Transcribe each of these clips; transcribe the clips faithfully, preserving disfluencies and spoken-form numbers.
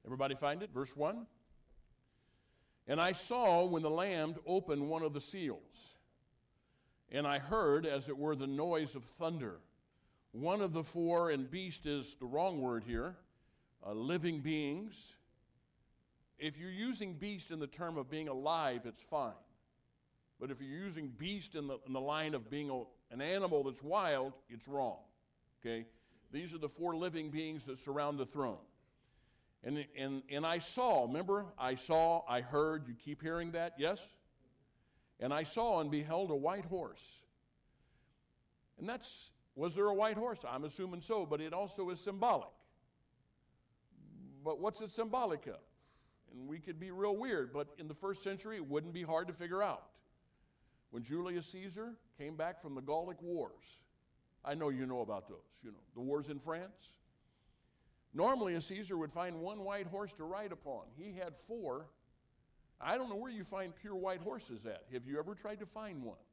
Everybody find it? Verse one. And I saw when the Lamb opened one of the seals, and I heard, as it were, the noise of thunder. One of the four, and beast is the wrong word here, uh, living beings. If you're using beast in the term of being alive, it's fine. But if you're using beast in the, in the line of being a, an animal that's wild, it's wrong. Okay? These are the four living beings that surround the throne. And, and, and I saw, remember, I saw, I heard, you keep hearing that, yes? And I saw and beheld a white horse. And that's, was there a white horse? I'm assuming so, but it also is symbolic. But what's it symbolic of? And we could be real weird, but in the first century, it wouldn't be hard to figure out. When Julius Caesar came back from the Gallic Wars, I know you know about those, you know, the wars in France. Normally, a Caesar would find one white horse to ride upon. He had four. I don't know where you find pure white horses at. Have you ever tried to find one?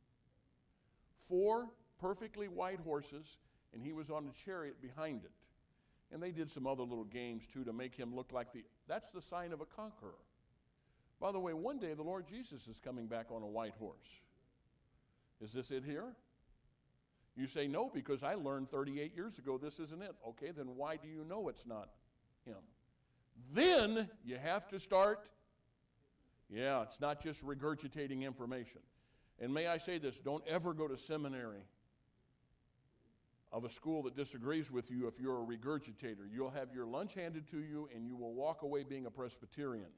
Four perfectly white horses, and he was on a chariot behind it. And they did some other little games, too, to make him look like the, that's the sign of a conqueror. By the way, one day the Lord Jesus is coming back on a white horse. Is this it here? You say no, because I learned thirty-eight years ago this isn't it. Okay, then why do you know it's not him? Then you have to start, yeah, it's not just regurgitating information. And may I say this, don't ever go to seminary of a school that disagrees with you if you're a regurgitator. You'll have your lunch handed to you and you will walk away being a Presbyterian.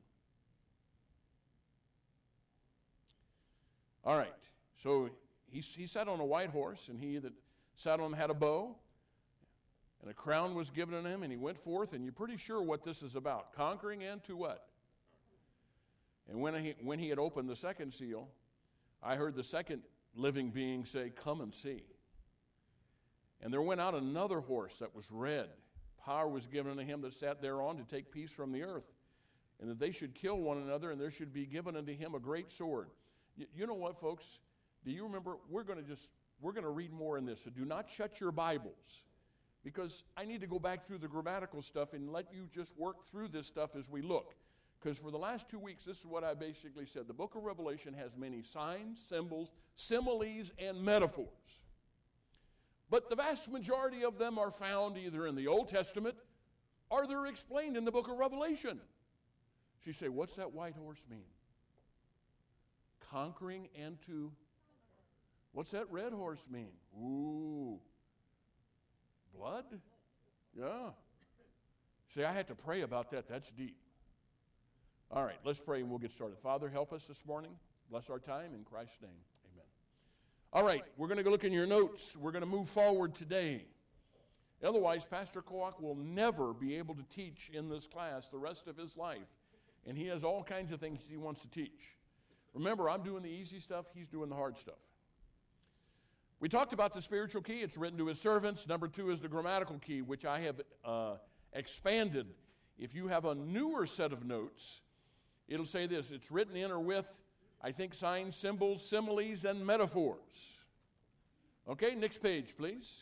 All right, so he, he sat on a white horse, and he that sat on him had a bow, and a crown was given to him, and he went forth, and you're pretty sure what this is about, conquering and to what? And when he, when he had opened the second seal, I heard the second living being say, "Come and see." And there went out another horse that was red. Power was given to him that sat thereon to take peace from the earth, and that they should kill one another, and there should be given unto him a great sword. You, you know what, folks? Do you remember? We're going to just, we're going to read more in this, so do not shut your Bibles, because I need to go back through the grammatical stuff and let you just work through this stuff as we look. Because for the last two weeks, this is what I basically said. The book of Revelation has many signs, symbols, similes, and metaphors. But the vast majority of them are found either in the Old Testament or they're explained in the book of Revelation. So you say, what's that white horse mean? Conquering and to... What's that red horse mean? Ooh. Blood? Yeah. See, I had to pray about that. That's deep. All right, let's pray and we'll get started. Father, help us this morning. Bless our time in Christ's name. Amen. All right, we're going to go look in your notes. We're going to move forward today. Otherwise, Pastor Koak will never be able to teach in this class the rest of his life. And he has all kinds of things he wants to teach. Remember, I'm doing the easy stuff. He's doing the hard stuff. We talked about the spiritual key. It's written to his servants. Number two is the grammatical key, which I have uh, expanded. If you have a newer set of notes, it'll say this. It's written in or with, I think, signs, symbols, similes, and metaphors. Okay, next page, please.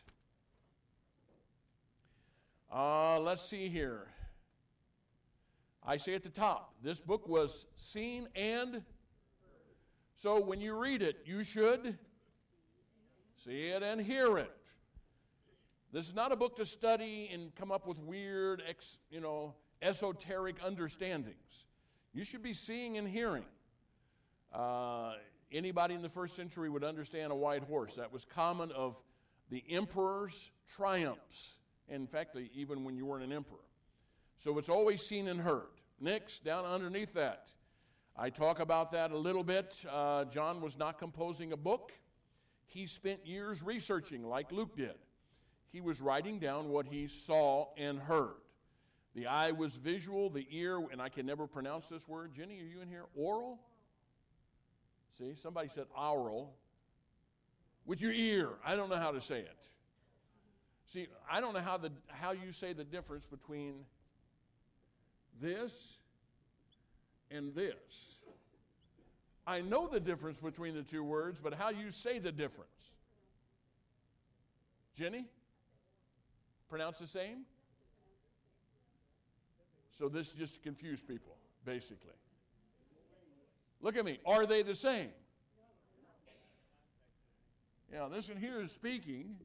Uh, let's see here. I say at the top, this book was seen and... So when you read it, you should see it and hear it. This is not a book to study and come up with weird, ex, you know, esoteric understandings. You should be seeing and hearing. Uh, anybody in the first century would understand a white horse. That was common of the emperor's triumphs. In fact, even when you weren't an emperor. So it's always seen and heard. Next, down underneath that, I talk about that a little bit. Uh, John was not composing a book. He spent years researching like Luke did. He was writing down what he saw and heard. The eye was visual, the ear, and I can never pronounce this word. Jenny, are you in here? Oral? See, somebody said oral. With your ear. I don't know how to say it. See, I don't know how the how you say the difference between this and this. I know the difference between the two words, but how you say the difference. Jenny? Pronounce the same? So this is just to confuse people, basically. Look at me. Are they the same? Yeah, this one here is speaking,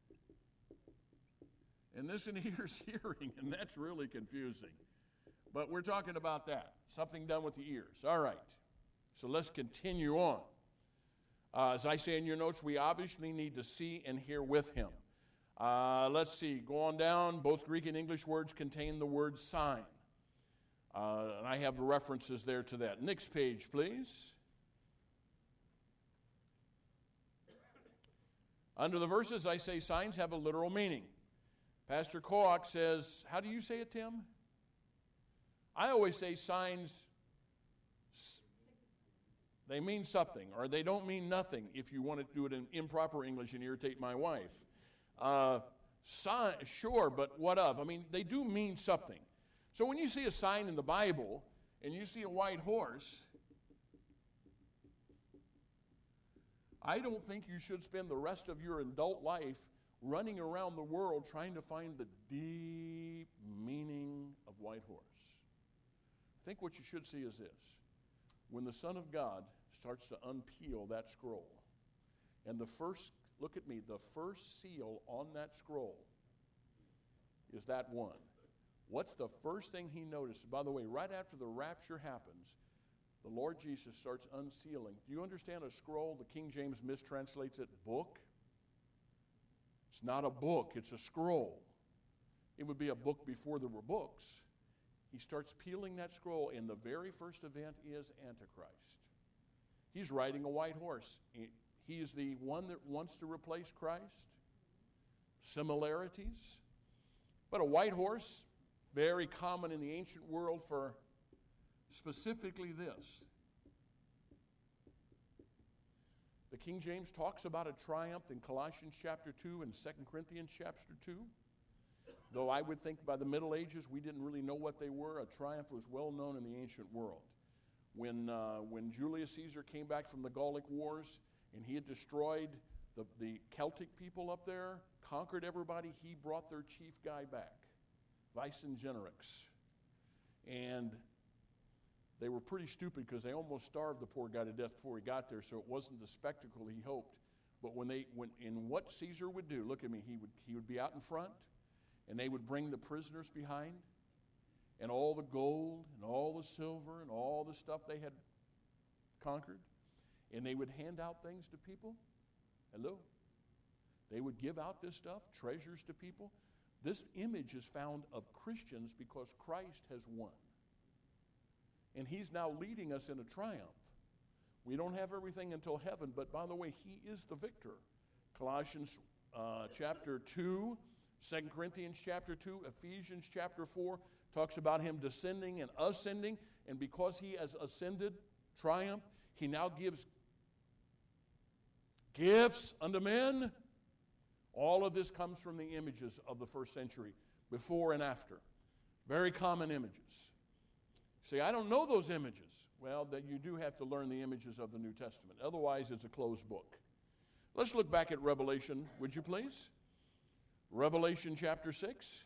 and this one here is hearing, and that's really confusing. But we're talking about that, something done with the ears. All right, so let's continue on. Uh, as I say in your notes, we obviously need to see and hear with him. Uh, let's see, go on down. Both Greek and English words contain the word sign. Uh, and I have the references there to that. Next page, please. Under the verses, I say signs have a literal meaning. Pastor Koach says, how do you say it, Tim? I always say signs, they mean something, or they don't mean nothing if you want to do it in improper English and irritate my wife. Uh, sign, sure, but what of? I mean, they do mean something. So when you see a sign in the Bible and you see a white horse, I don't think you should spend the rest of your adult life running around the world trying to find the deep meaning of white horse. I think what you should see is this. When the Son of God starts to unpeel that scroll, and the first, look at me, the first seal on that scroll is that one. What's the first thing he notices? By the way, right after the rapture happens, the Lord Jesus starts unsealing. Do you understand a scroll? The King James mistranslates it book. It's not a book, it's a scroll. It would be a book before there were books. He starts peeling that scroll, and the very first event is Antichrist. He's riding a white horse. He is the one that wants to replace Christ. Similarities. But a white horse, very common in the ancient world for specifically this. The King James talks about a triumph in Colossians chapter two and Second Corinthians chapter two. Though I would think by the Middle Ages we didn't really know what they were, a triumph was well known in the ancient world. When, uh, when Julius Caesar came back from the Gallic Wars and he had destroyed the, the Celtic people up there, conquered everybody, he brought their chief guy back, Vicingetorix. And they were pretty stupid because they almost starved the poor guy to death before he got there, so it wasn't the spectacle he hoped. But when they, when, in what Caesar would do, look at me, he would, he would be out in front, and they would bring the prisoners behind, and all the gold, and all the silver, and all the stuff they had conquered, and they would hand out things to people. Hello? They would give out this stuff, treasures to people. This image is found of Christians because Christ has won. And he's now leading us in a triumph. We don't have everything until heaven, but by the way, he is the victor. Colossians uh, chapter two, Second Corinthians chapter two, Ephesians chapter four talks about him descending and ascending, and because he has ascended, triumph, he now gives gifts unto men. All of this comes from the images of the first century, before and after. Very common images. Say, I don't know those images. Well, that you do have to learn the images of the New Testament. Otherwise, it's a closed book. Let's look back at Revelation, would you please? Revelation chapter six,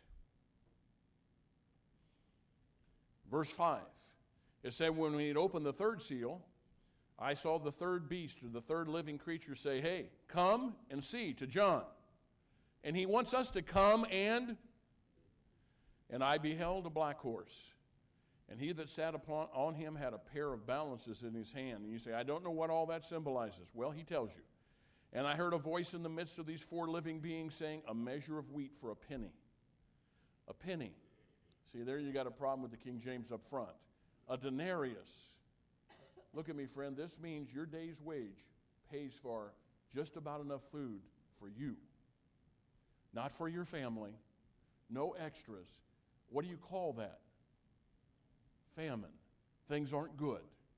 verse five. It said, when we had opened the third seal, I saw the third beast, or the third living creature, say, hey, come and see, to John. And he wants us to come and, and I beheld a black horse. And he that sat upon on him had a pair of balances in his hand. And you say, I don't know what all that symbolizes. Well, he tells you. And I heard a voice in the midst of these four living beings saying, a measure of wheat for a penny. A penny. See, there you got a problem with the King James up front. A denarius. Look at me, friend. This means your day's wage pays for just about enough food for you. Not for your family. No extras. What do you call that? Famine. Things aren't good.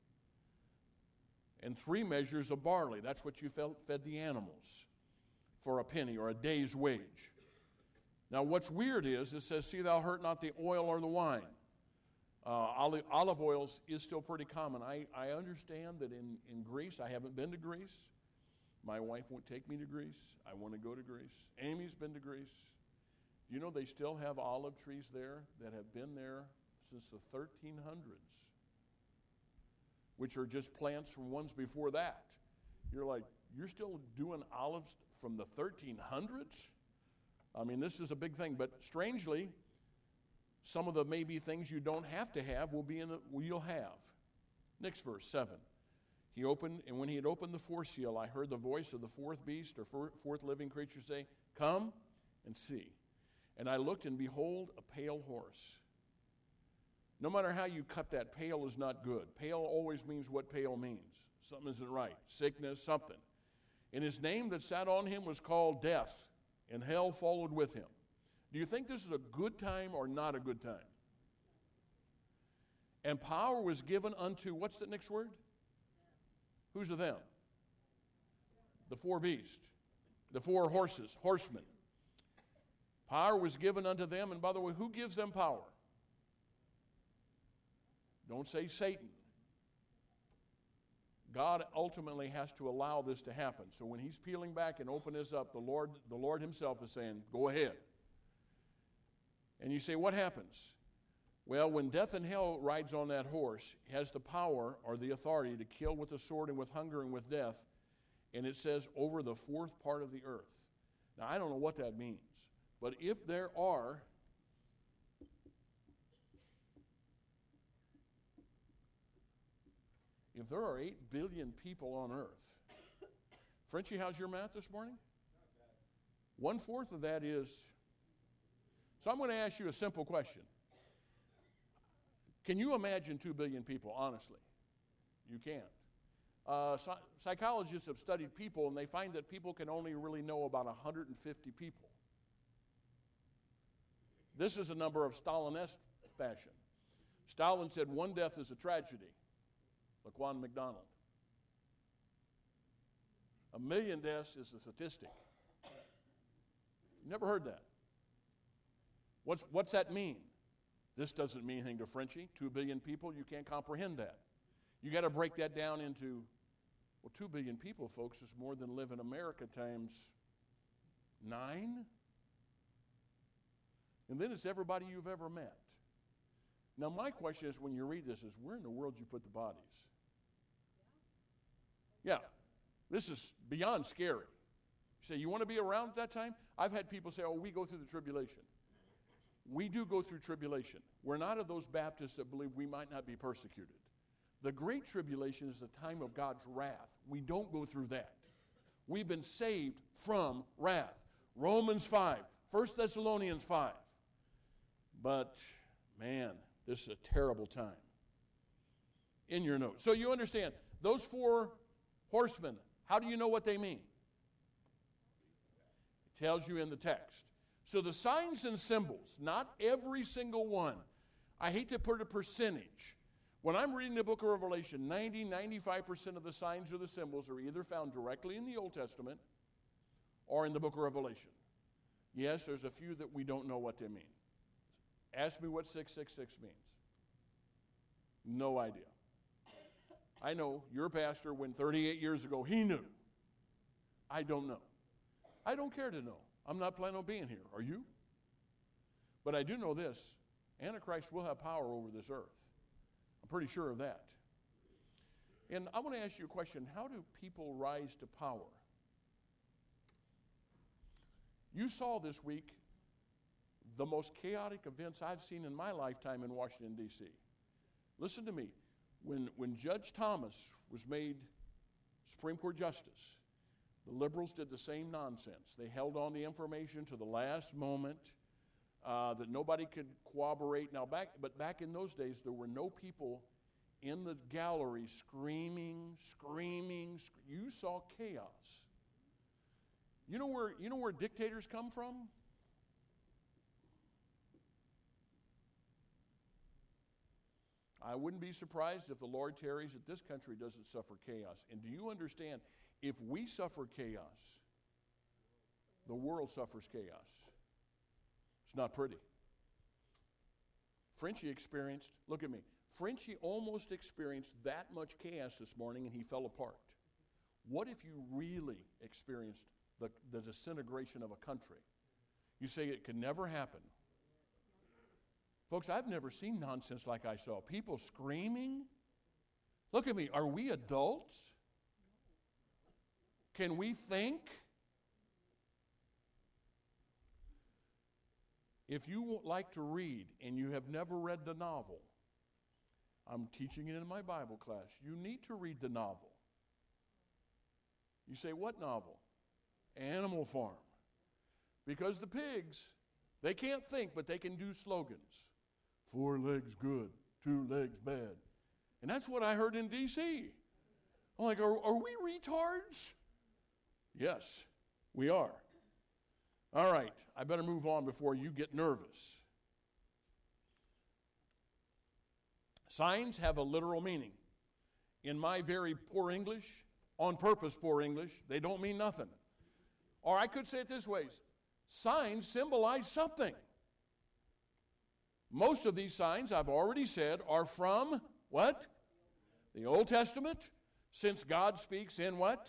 And three measures of barley. That's what you fed the animals for a penny or a day's wage. Now what's weird is it says, see thou hurt not the oil or the wine. Uh, olive, olive oil is still pretty common. I, I understand that in, in Greece, I haven't been to Greece. My wife won't take me to Greece. I want to go to Greece. Amy's been to Greece. Do you know they still have olive trees there that have been there since the thirteen hundreds, which are just plants from ones before that. You're like, you're still doing olives from the thirteen hundreds? I mean, this is a big thing. But strangely, some of the maybe things you don't have to have will be in the, will you'll have. Next verse, seven. He opened, and when he had opened the fourth seal, I heard the voice of the fourth beast or four, fourth living creature say, "Come and see." And I looked, and behold, a pale horse. No matter how you cut that, pale is not good. Pale always means what pale means. Something isn't right. Sickness, something. And his name that sat on him was called Death, and hell followed with him. Do you think this is a good time or not a good time? And power was given unto, what's the next word? Who's the them? The four beasts. The four horses, horsemen. Power was given unto them, and by the way, who gives them power? Don't say Satan. God ultimately has to allow this to happen. So when he's peeling back and opening this up, the Lord, the Lord himself is saying, go ahead. And you say, what happens? Well, when death and hell rides on that horse, he has the power or the authority to kill with the sword and with hunger and with death. And it says, over the fourth part of the earth. Now, I don't know what that means. But if there are if there are eight billion people on earth, Frenchie, how's your math this morning? One fourth of that is, so I'm going to ask you a simple question. Can you imagine two billion people, honestly? You can't. Uh, psy- psychologists have studied people, and they find that people can only really know about one hundred fifty people. This is a number of Stalin-esque fashion. Stalin said one death is a tragedy. Laquan McDonald. A million deaths is a statistic. You never heard that. What's, what's that mean? This doesn't mean anything to Frenchie. Two billion people, you can't comprehend that. You got to break that down into, well, two billion people, folks, is more than live in America times nine. And then it's everybody you've ever met. Now, my question is, when you read this, is where in the world you put the bodies? Yeah, this is beyond scary. You say, you want to be around at that time? I've had people say, oh, we go through the tribulation. We do go through tribulation. We're not of those Baptists that believe we might not be persecuted. The great tribulation is the time of God's wrath. We don't go through that. We've been saved from wrath. Romans five, First Thessalonians five. But, man, this is a terrible time. In your notes. So you understand, those four horsemen, how do you know what they mean? It tells you in the text. So the signs and symbols, not every single one. I hate to put a percentage. When I'm reading the book of Revelation, ninety, ninety-five percent of the signs or the symbols are either found directly in the Old Testament or in the book of Revelation. Yes, there's a few that we don't know what they mean. Ask me what six six six means. No idea. I know your pastor, when thirty-eight years ago, he knew. I don't know. I don't care to know. I'm not planning on being here. Are you? But I do know this. Antichrist will have power over this earth. I'm pretty sure of that. And I want to ask you a question. How do people rise to power? You saw this week the most chaotic events I've seen in my lifetime in Washington, D C Listen to me. When, when Judge Thomas was made Supreme Court Justice, the liberals did the same nonsense. They held on the information to the last moment uh, that nobody could corroborate. Now, back, but back in those days, there were no people in the gallery screaming, screaming. Sc- you saw chaos. You know where, you know where dictators come from? I wouldn't be surprised if the Lord tarries that this country doesn't suffer chaos. And do you understand, if we suffer chaos, the world suffers chaos. It's not pretty. Frenchie experienced, look at me, Frenchie almost experienced that much chaos this morning and he fell apart. What if you really experienced the, the disintegration of a country? You say it could never happen. Folks, I've never seen nonsense like I saw. People screaming. Look at me. Are we adults? Can we think? If you like to read and you have never read the novel, I'm teaching it in my Bible class. You need to read the novel. You say, what novel? Animal Farm. Because the pigs, they can't think, but they can do slogans. Four legs good, two legs bad. And that's what I heard in D C I'm like, are, are we retards? Yes, we are. All right, I better move on before you get nervous. Signs have a literal meaning. In my very poor English, on purpose poor English, they don't mean nothing. Or I could say it this way. Signs symbolize something. Most of these signs, I've already said, are from what? The Old Testament, since God speaks in what?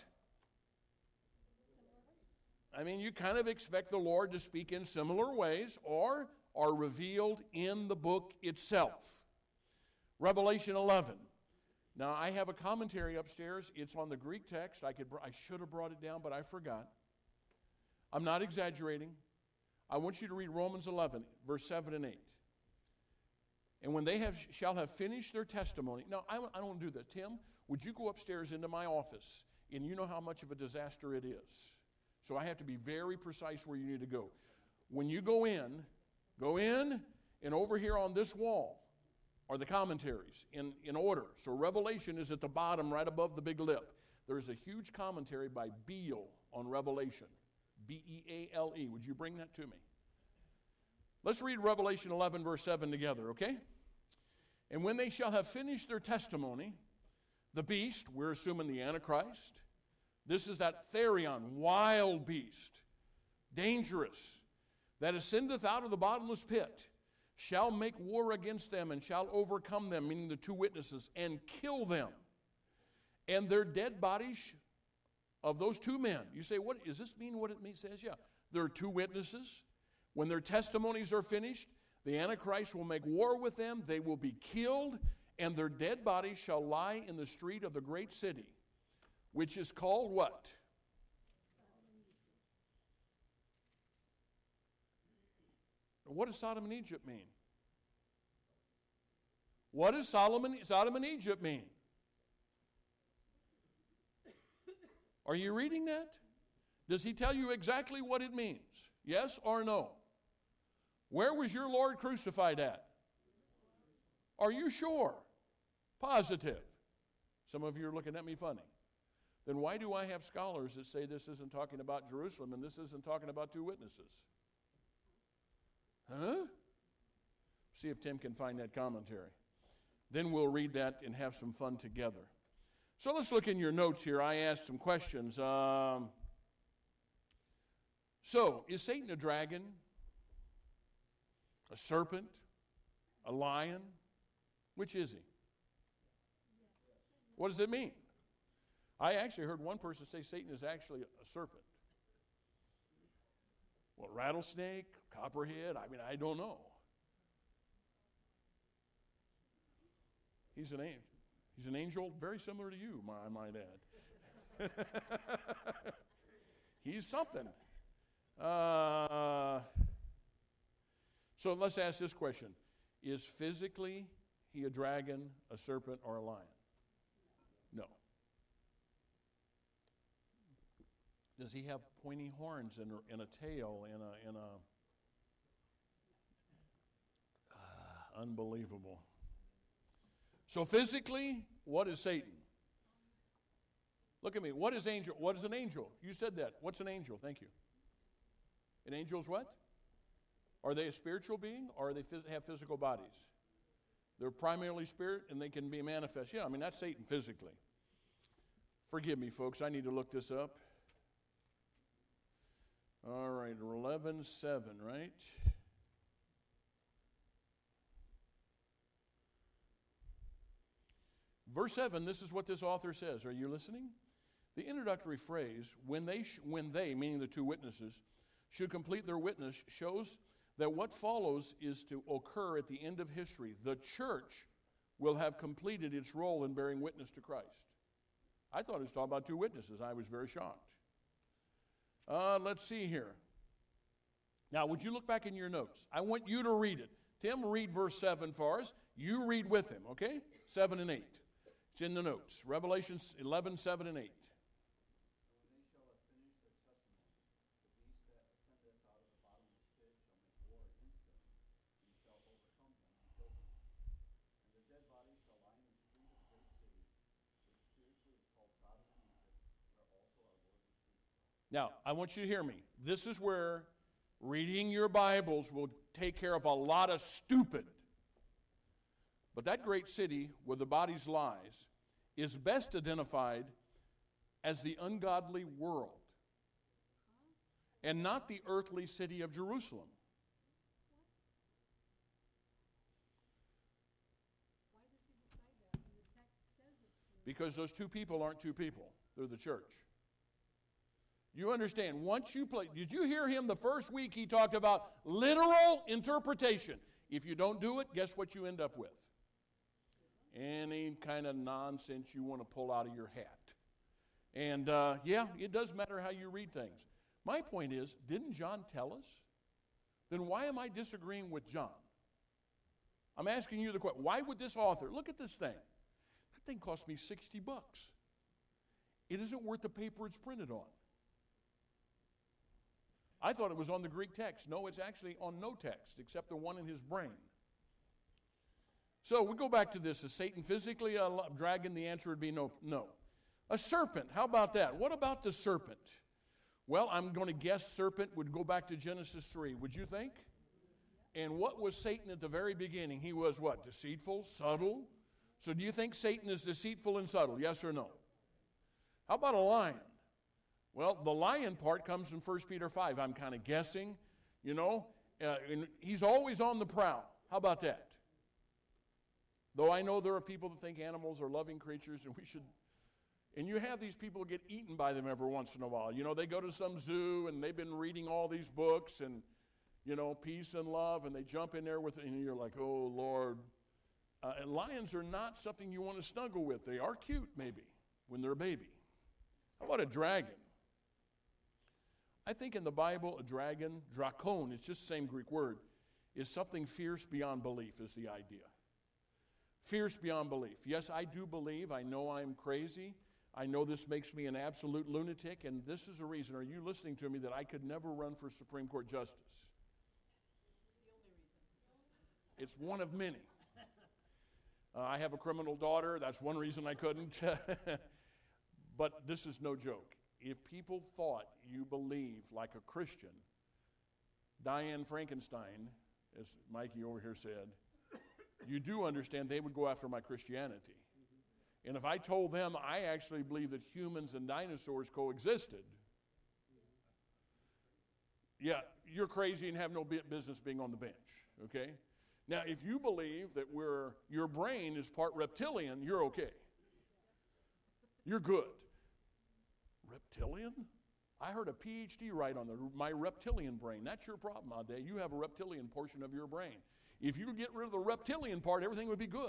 I mean, you kind of expect the Lord to speak in similar ways or are revealed in the book itself. Revelation eleven. Now, I have a commentary upstairs. It's on the Greek text. I could, I should have brought it down, but I forgot. I'm not exaggerating. I want you to read Romans eleven, verse seven and eight. And when they have shall have finished their testimony. Now, I, I don't do that. Tim, would you go upstairs into my office? And you know how much of a disaster it is. So I have to be very precise where you need to go. When you go in, go in, and over here on this wall are the commentaries in, in order. So Revelation is at the bottom right above the big lip. There is a huge commentary by Beale on Revelation. B E A L E. Would you bring that to me? Let's read Revelation eleven, verse seven together, okay? And when they shall have finished their testimony, the beast, we're assuming the Antichrist, this is that therion, wild beast, dangerous, that ascendeth out of the bottomless pit, shall make war against them and shall overcome them, meaning the two witnesses, and kill them. And their dead bodies of those two men. You say, what does this mean what it means? Says, yeah, there are two witnesses. When their testimonies are finished, the Antichrist will make war with them. They will be killed, and their dead bodies shall lie in the street of the great city, which is called what? What does Sodom and Egypt mean? What does Solomon, Sodom and Egypt mean? Are you reading that? Does he tell you exactly what it means? Yes or no? Where was your Lord crucified at? Are you sure? Positive. Some of you are looking at me funny. Then why do I have scholars that say this isn't talking about Jerusalem and this isn't talking about two witnesses? Huh? See if Tim can find that commentary. Then we'll read that and have some fun together. So let's look in your notes here. I asked some questions. Um, so, is Satan a dragon? A serpent? A lion? Which is he? What does it mean? I actually heard one person say Satan is actually a serpent. Well, rattlesnake, copperhead, I mean, I don't know. He's an angel. He's an angel very similar to you, I might add. He's something. Uh, so let's ask this question. Is physically he a dragon, a serpent, or a lion? No. Does he have pointy horns and, and a tail and a, and a uh, unbelievable. So physically, what is Satan? Look at me. What is angel? What is an angel? You said that. What's an angel? Thank you. An angel is what? Are they a spiritual being or they phys- have physical bodies? They're primarily spirit and they can be manifest. Yeah, I mean, that's Satan physically. Forgive me, folks. I need to look this up. All right, eleven seven, right? Verse seven, this is what this author says. Are you listening? The introductory phrase, when they, sh- when they, meaning the two witnesses, should complete their witness, shows that what follows is to occur at the end of history. The church will have completed its role in bearing witness to Christ. I thought it was talking about two witnesses. I was very shocked. Uh, let's see here. Now, would you look back in your notes? I want you to read it. Tim, read verse seven for us. You read with him, okay? seven and eight. It's in the notes. Revelation eleven, seven and eight. Now, I want you to hear me. This is where reading your Bibles will take care of a lot of stupid. But that great city where the bodies lies is best identified as the ungodly world and not the earthly city of Jerusalem. Because those two people aren't two people. They're the church. You understand, once you play, did you hear him the first week he talked about literal interpretation? If you don't do it, guess what you end up with? Any kind of nonsense you want to pull out of your hat. And uh, yeah, it does matter how you read things. My point is, didn't John tell us? Then why am I disagreeing with John? I'm asking you the question, why would this author, look at this thing. That thing cost me sixty bucks. It isn't worth the paper it's printed on. I thought it was on the Greek text. No, it's actually on no text except the one in his brain. So we go back to this. Is Satan physically a dragon? The answer would be no. No. A serpent. How about that? What about the serpent? Well, I'm going to guess serpent would go back to Genesis three. Would you think? And what was Satan at the very beginning? He was what? Deceitful, subtle. So do you think Satan is deceitful and subtle? Yes or no? How about a lion? Well, the lion part comes from First Peter five. I'm kind of guessing, you know. Uh, and he's always on the prowl. How about that? Though I know there are people that think animals are loving creatures and we should, and you have these people get eaten by them every once in a while. You know, they go to some zoo and they've been reading all these books and, you know, peace and love, and they jump in there with it, and you're like, oh, Lord. Uh, and lions are not something you want to snuggle with. They are cute, maybe, when they're a baby. How about a dragon? I think in the Bible, a dragon, drakon, it's just the same Greek word, is something fierce beyond belief is the idea. Fierce beyond belief. Yes, I do believe. I know I'm crazy. I know this makes me an absolute lunatic, and this is a reason. Are you listening to me that I could never run for Supreme Court Justice? It's one of many. Uh, I have a criminal daughter. That's one reason I couldn't. But this is no joke. If people thought you believe like a Christian, Diane Frankenstein, as Mikey over here said, you do understand they would go after my Christianity. And if I told them I actually believe that humans and dinosaurs coexisted, yeah, you're crazy and have no business being on the bench, okay? Now, if you believe that we're, your brain is part reptilian, you're okay. You're good. Reptilian? I heard a P H D write on the, my reptilian brain. That's your problem, Ade. You have a reptilian portion of your brain. If you get rid of the reptilian part, everything would be good.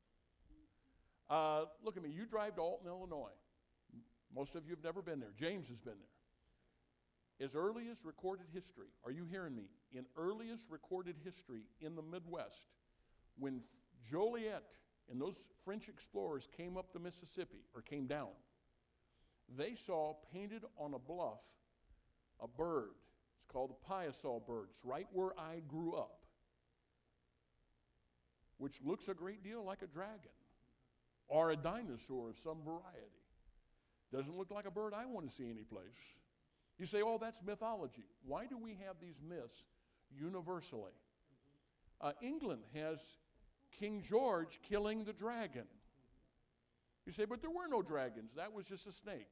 Uh, look at me. You drive to Alton, Illinois. Most of you have never been there. James has been there. As early as recorded history, are you hearing me? In earliest recorded history in the Midwest, when Joliet and those French explorers came up the Mississippi, or came down, they saw painted on a bluff a bird. It's called the Piasol bird. It's right where I grew up, which looks a great deal like a dragon or a dinosaur of some variety. Doesn't look like a bird I want to see anyplace. You say, oh, that's mythology. Why do we have these myths universally? Uh, England has King George killing the dragon. You say, but there were no dragons. That was just a snake.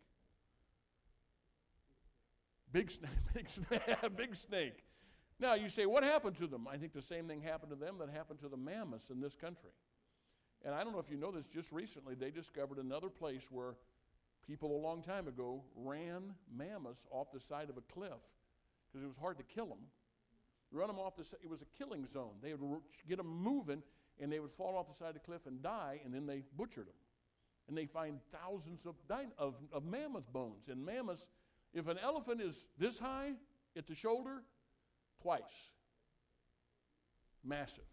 Big snake, big snake, big snake. Now, you say, what happened to them? I think the same thing happened to them that happened to the mammoths in this country. And I don't know if you know this, just recently they discovered another place where people a long time ago ran mammoths off the side of a cliff because it was hard to kill them. run them off the side. It was a killing zone. They would get them moving, and they would fall off the side of the cliff and die, and then they butchered them. And they find thousands of, of, of mammoth bones. And mammoths, if an elephant is this high at the shoulder, twice. Massive.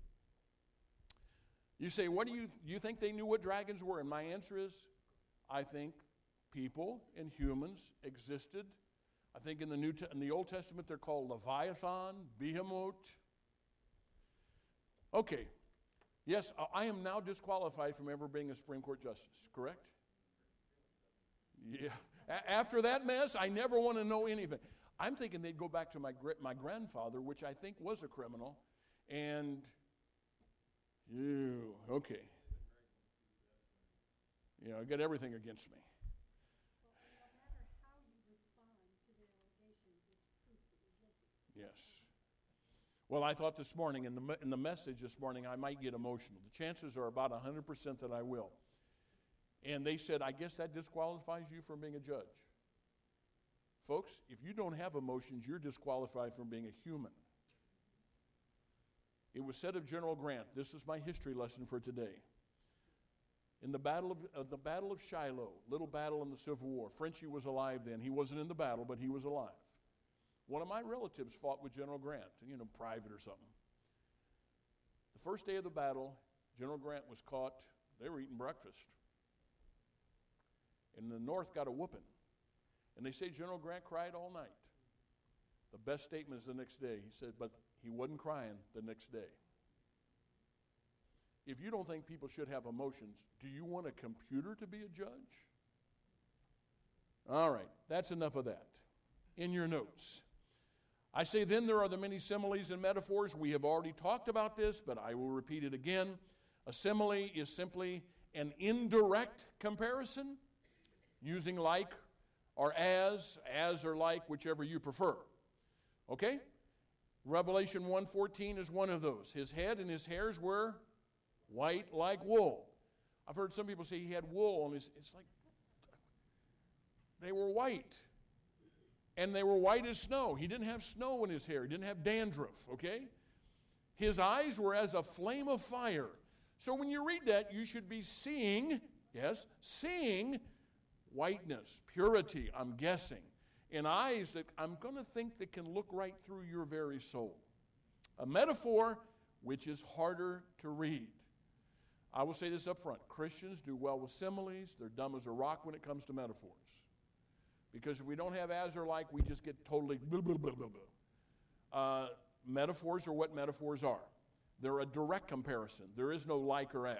You say, what do you, you think they knew what dragons were? And my answer is, I think people and humans existed. I think in the New Te- in the Old Testament they're called Leviathan, Behemoth. Okay. Yes, I am now disqualified from ever being a Supreme Court justice, correct? Yeah. A- after that mess, I never want to know anything. I'm thinking they'd go back to my gr- my grandfather, which I think was a criminal, and you, okay. Yeah, I got everything against me. Well, no matter how you respond to the allegations, it's proof that you're guilty. Yes. Well, I thought this morning, in the in the message this morning, I might get emotional. The chances are about one hundred percent that I will. And they said, I guess that disqualifies you from being a judge. Folks, if you don't have emotions, you're disqualified from being a human. It was said of General Grant, this is my history lesson for today. In the battle of uh, the Battle of Shiloh, little battle in the Civil War, Frenchie was alive then. He wasn't in the battle, but he was alive. One of my relatives fought with General Grant, you know, private or something. The first day of the battle, General Grant was caught. They were eating breakfast. And the North got a whooping. And they say General Grant cried all night. The best statement is the next day. He said, but he wasn't crying the next day. If you don't think people should have emotions, do you want a computer to be a judge? All right, that's enough of that. In your notes. I say then there are the many similes and metaphors. We have already talked about this, but I will repeat it again. A simile is simply an indirect comparison, using like or as, as or like, whichever you prefer. Okay? Revelation one fourteen is one of those. His head and his hairs were white like wool. I've heard some people say he had wool on his, it's like, they were white. And they were white as snow. He didn't have snow in his hair. He didn't have dandruff, okay? His eyes were as a flame of fire. So when you read that, you should be seeing, yes, seeing whiteness, purity, I'm guessing, in eyes that I'm going to think that can look right through your very soul. A metaphor which is harder to read. I will say this up front. Christians do well with similes. They're dumb as a rock when it comes to metaphors. Because if we don't have as or like, we just get totally blah, blah, blah, blah, blah. Uh, metaphors are what metaphors are. They're a direct comparison. There is no like or as.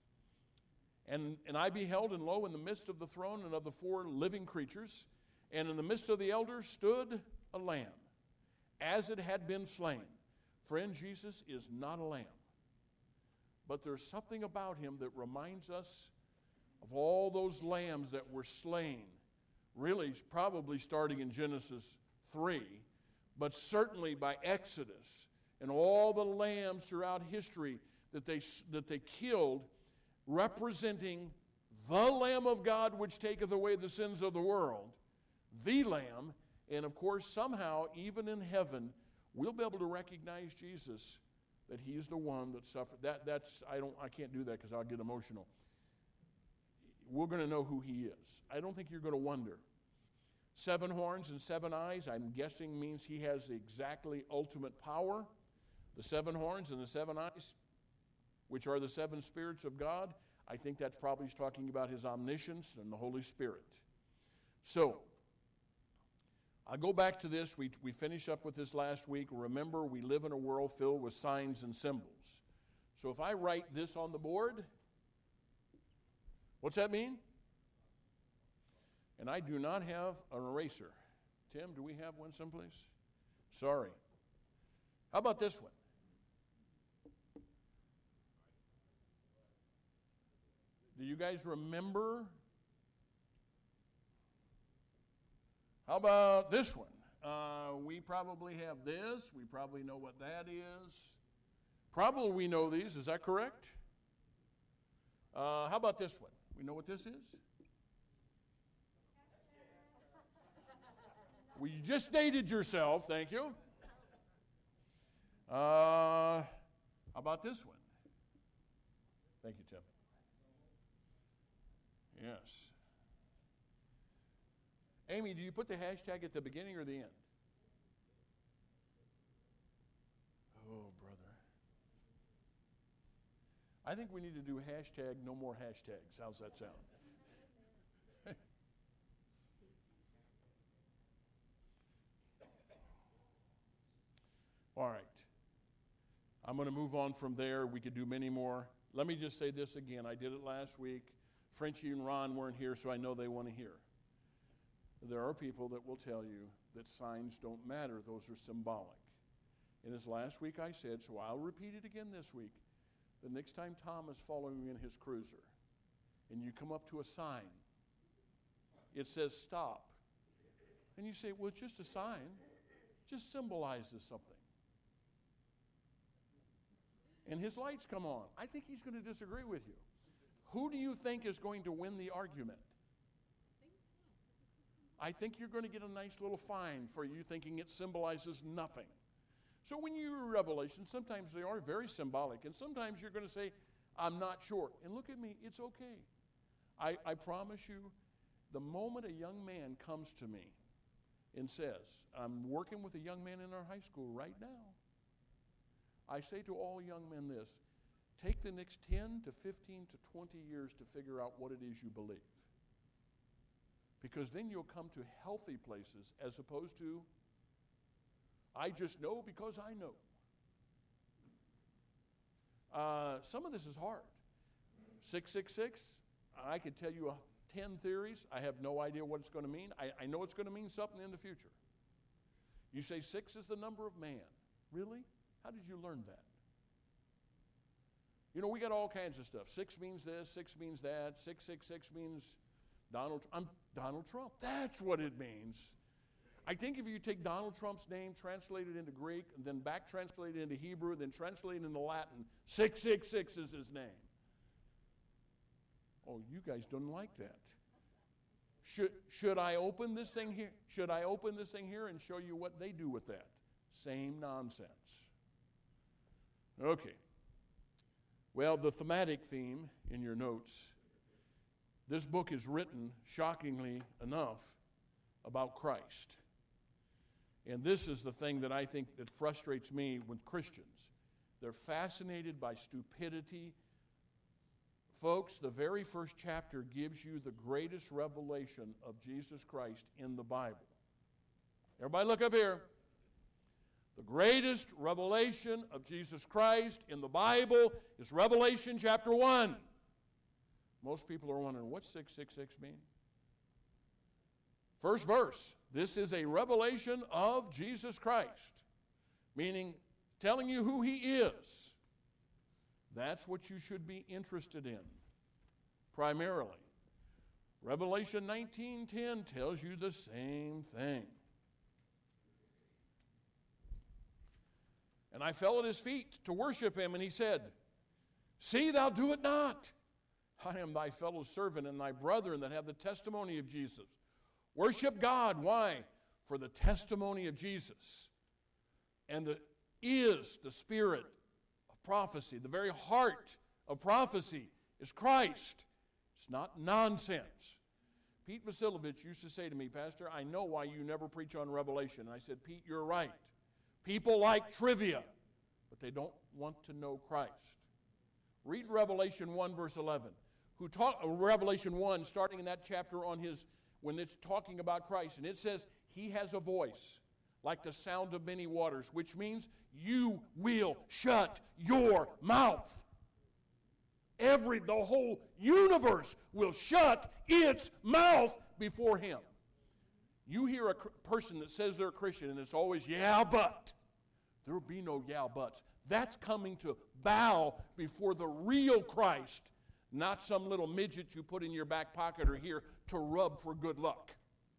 And, and I beheld, and lo, in the midst of the throne and of the four living creatures, and in the midst of the elders stood a lamb, as it had been slain. Friend, Jesus is not a lamb. But there's something about him that reminds us of all those lambs that were slain. Really, probably starting in Genesis three, but certainly by Exodus and all the lambs throughout history that they, that they killed, representing the Lamb of God which taketh away the sins of the world, the Lamb, and of course somehow, even in heaven, we'll be able to recognize Jesus, that he is the one that suffered. That, that's, I, don't, I can't do that because I'll get emotional. We're going to know who he is. I don't think you're going to wonder. Seven horns and seven eyes, I'm guessing means he has the exactly ultimate power. The seven horns and the seven eyes, which are the seven spirits of God, I think that's probably talking about his omniscience and the Holy Spirit. So, I'll go back to this. We, we finished up with this last week. Remember, we live in a world filled with signs and symbols. So if I write this on the board, what's that mean? And I do not have an eraser. Tim, do we have one someplace? Sorry. How about this one? Do you guys remember? How about this one? Uh, we probably have this. We probably know what that is. Probably we know these. Is that correct? Uh, how about this one? We know what this is? Well, you just dated yourself. Thank you. Uh, how about this one? Thank you, Tim. Yes. Amy, do you put the hashtag at the beginning or the end? Oh, brother. I think we need to do hashtag no more hashtags. How's that sound? All right. I'm going to move on from there. We could do many more. Let me just say this again. I did it last week. Frenchie and Ron weren't here, so I know they want to hear. There are people that will tell you that signs don't matter. Those are symbolic. And as last week I said, so I'll repeat it again this week. The next time Tom is following in his cruiser and you come up to a sign, it says stop. And you say, well, it's just a sign. It just symbolizes something. And his lights come on. I think he's going to disagree with you. Who do you think is going to win the argument? I think you're going to get a nice little fine for you thinking it symbolizes nothing. So when you read Revelation, sometimes they are very symbolic, and sometimes you're going to say, I'm not sure. And look at me, it's okay. I, I promise you, the moment a young man comes to me and says, I'm working with a young man in our high school right now, I say to all young men this, take the next ten to fifteen to twenty years to figure out what it is you believe. Because then you'll come to healthy places as opposed to, I just know because I know. Uh, some of this is hard. six six six, I could tell you uh, ten theories. I have no idea what it's going to mean. I, I know it's going to mean something in the future. You say six is the number of man. Really? How did you learn that? You know, we got all kinds of stuff. Six means this, six means that, six six six means Donald, I'm Donald Trump. That's what it means. I think if you take Donald Trump's name, translate it into Greek, and then back translate it into Hebrew, then translate it into Latin, six six six is his name. Oh, you guys don't like that. Should, should I open this thing here? Should I open this thing here and show you what they do with that? Same nonsense. Okay. Well, the thematic theme in your notes, this book is written, shockingly enough, about Christ. And this is the thing that I think that frustrates me with Christians. They're fascinated by stupidity. Folks, the very first chapter gives you the greatest revelation of Jesus Christ in the Bible. Everybody look up here. The greatest revelation of Jesus Christ in the Bible is Revelation chapter one. Most people are wondering, what's six six six mean? First verse, this is a revelation of Jesus Christ, meaning telling you who he is. That's what you should be interested in, primarily. Revelation nineteen ten tells you the same thing. And I fell at his feet to worship him, and he said, see, thou do it not. I am thy fellow servant and thy brethren that have the testimony of Jesus. Worship God. Why? For the testimony of Jesus. And the is the spirit of prophecy. The very heart of prophecy is Christ. It's not nonsense. Pete Vasilovich used to say to me, Pastor, I know why you never preach on Revelation. And I said, Pete, you're right. People like trivia, but they don't want to know Christ. Read Revelation one, verse eleven. Who talk, uh, Revelation one, starting in that chapter on his, when it's talking about Christ. And it says, he has a voice like the sound of many waters, which means you will shut your mouth. Every, the whole universe will shut its mouth before him. You hear a cr- person that says they're a Christian and it's always, yeah, but. There will be no yeah, buts. That's coming to bow before the real Christ, not some little midget you put in your back pocket or here to rub for good luck.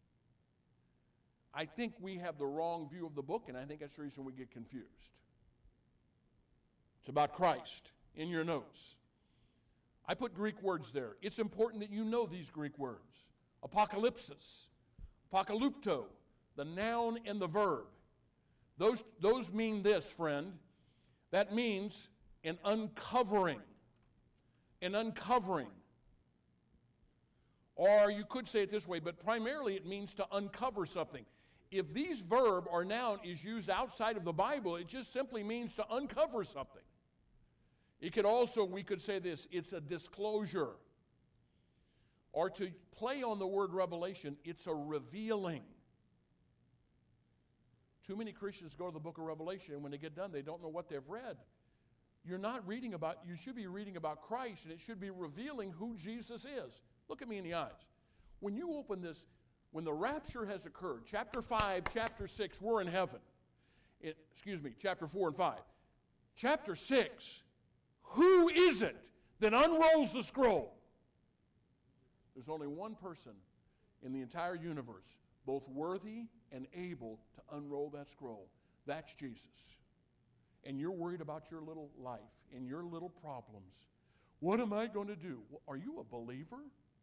I think we have the wrong view of the book, and I think that's the reason we get confused. It's about Christ in your notes. I put Greek words there. It's important that you know these Greek words. Apocalypsis, apocalypto, the noun and the verb. Those, those mean this, friend. That means an uncovering. An uncovering. Or you could say it this way, but primarily it means to uncover something. If these verb or noun is used outside of the Bible, it just simply means to uncover something. It could also, we could say this, it's a disclosure. Or to play on the word revelation, it's a revealing. Too many Christians go to the book of Revelation, and when they get done, they don't know what they've read. You're not reading about, you should be reading about Christ, and it should be revealing who Jesus is. Look at me in the eyes. When you open this, when the rapture has occurred, chapter five, chapter six, we're in heaven. It, excuse me, chapter four and five. Chapter six, who is it that unrolls the scroll? There's only one person in the entire universe, both worthy and able to unroll that scroll. That's Jesus. And you're worried about your little life and your little problems. What am I going to do? Well, are you a believer?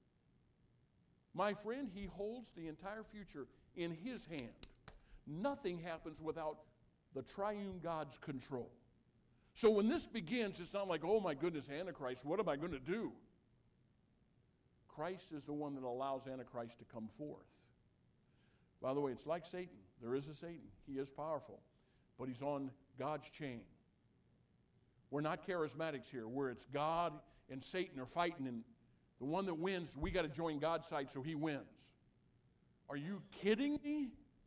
My friend, he holds the entire future in his hand. Nothing happens without the triune God's control. So when this begins, it's not like, oh my goodness, Antichrist, what am I going to do? Christ is the one that allows Antichrist to come forth. By the way, it's like Satan. There is a Satan. He is powerful, but he's on God's chain. We're not charismatics here, where it's God and Satan are fighting, and the one that wins, we got to join God's side so he wins. Are you kidding me?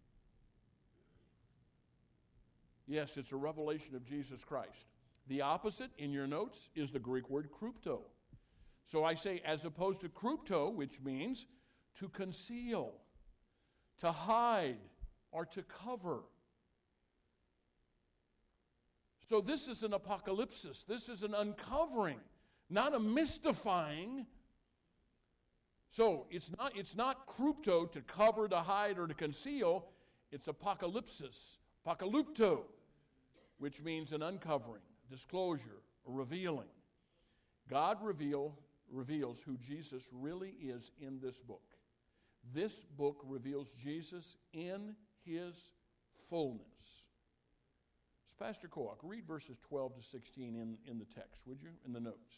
Yes, it's a revelation of Jesus Christ. The opposite in your notes is the Greek word krypto. So I say, as opposed to krypto, which means to conceal, to hide, or to cover. So this is an apocalypsis. This is an uncovering, not a mystifying. So it's not, it's not krypto, to cover, to hide, or to conceal. It's apocalypsis, apocalypto, which means an uncovering, disclosure, a revealing. God reveal, reveals who Jesus really is in this book. This book reveals Jesus in his fullness. So Pastor Koach, read verses twelve to sixteen in, in the text, would you, in the notes?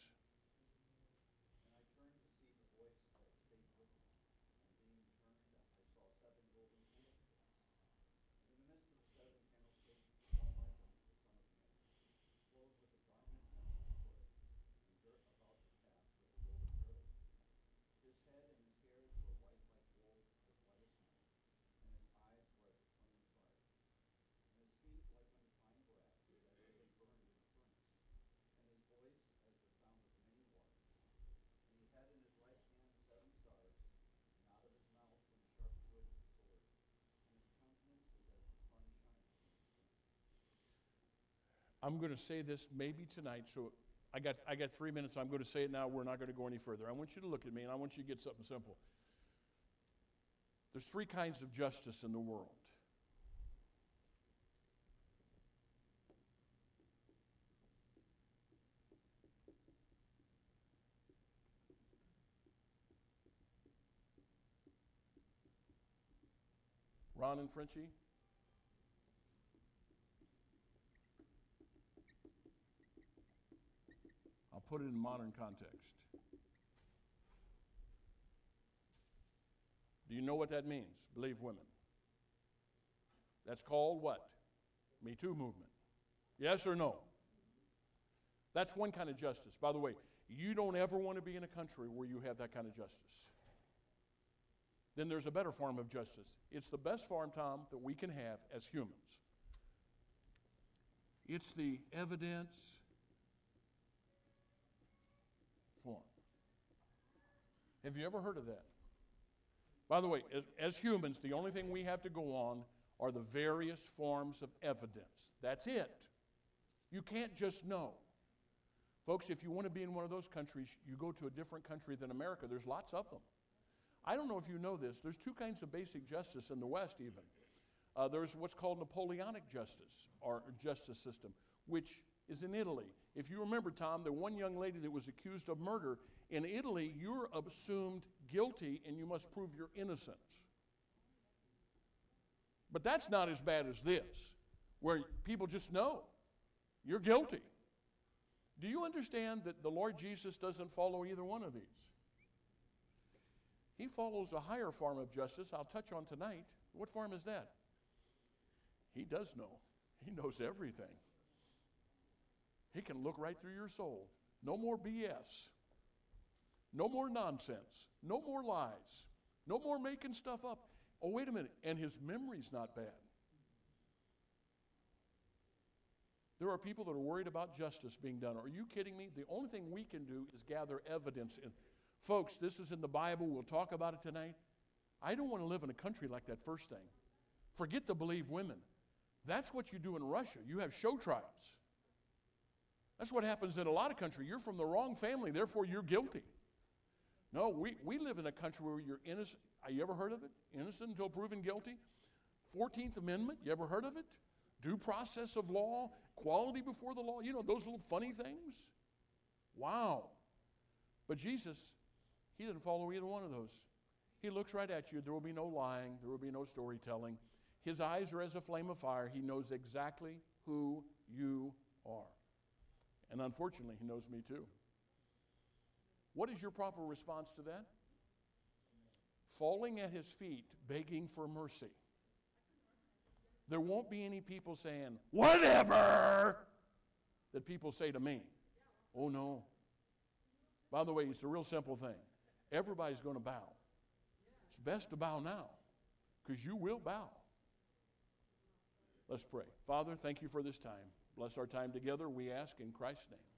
I'm going to say this maybe tonight, so I got I got three minutes. I'm going to say it now. We're not going to go any further. I want you to look at me, and I want you to get something simple. There's three kinds of justice in the world. Ron and Frenchie? I'll put it in modern context. Do you know what that means? Believe women. That's called what? Me Too movement. Yes or no? That's one kind of justice. By the way, you don't ever want to be in a country where you have that kind of justice. Then there's a better form of justice. It's the best form, Tom, that we can have as humans. It's the evidence form. Have you ever heard of that? By the way, as, as humans, the only thing we have to go on are the various forms of evidence. That's it. You can't just know. Folks, if you want to be in one of those countries, you go to a different country than America. There's lots of them. I don't know if you know this. There's two kinds of basic justice in the West even. Uh, there's what's called Napoleonic justice, or justice system, which is in Italy. If you remember, Tom, the one young lady that was accused of murder, in Italy, you're assumed guilty and you must prove your innocence. But that's not as bad as this, where people just know. You're guilty. Do you understand that the Lord Jesus doesn't follow either one of these? He follows a higher form of justice I'll touch on tonight. What form is that? He does know. He knows everything. He can look right through your soul. No more B S. No more nonsense. No more lies. No more making stuff up. Oh, wait a minute. And his memory's not bad. There are people that are worried about justice being done. Are you kidding me? The only thing we can do is gather evidence. And folks, this is in the Bible. We'll talk about it tonight. I don't want to live in a country like that first thing. Forget the believe women. That's what you do in Russia. You have show trials. That's what happens in a lot of countries. You're from the wrong family, therefore you're guilty. No, we, we live in a country where you're innocent. Have you ever heard of it? Innocent until proven guilty. fourteenth Amendment, you ever heard of it? Due process of law, equality before the law. You know, those little funny things. Wow. But Jesus, he didn't follow either one of those. He looks right at you. There will be no lying. There will be no storytelling. His eyes are as a flame of fire. He knows exactly who you are. And unfortunately, he knows me too. What is your proper response to that? Falling at his feet, begging for mercy. There won't be any people saying, whatever, that people say to me. Oh, no. By the way, it's a real simple thing. Everybody's going to bow. It's best to bow now, because you will bow. Let's pray. Father, thank you for this time. Bless our time together, we ask in Christ's name.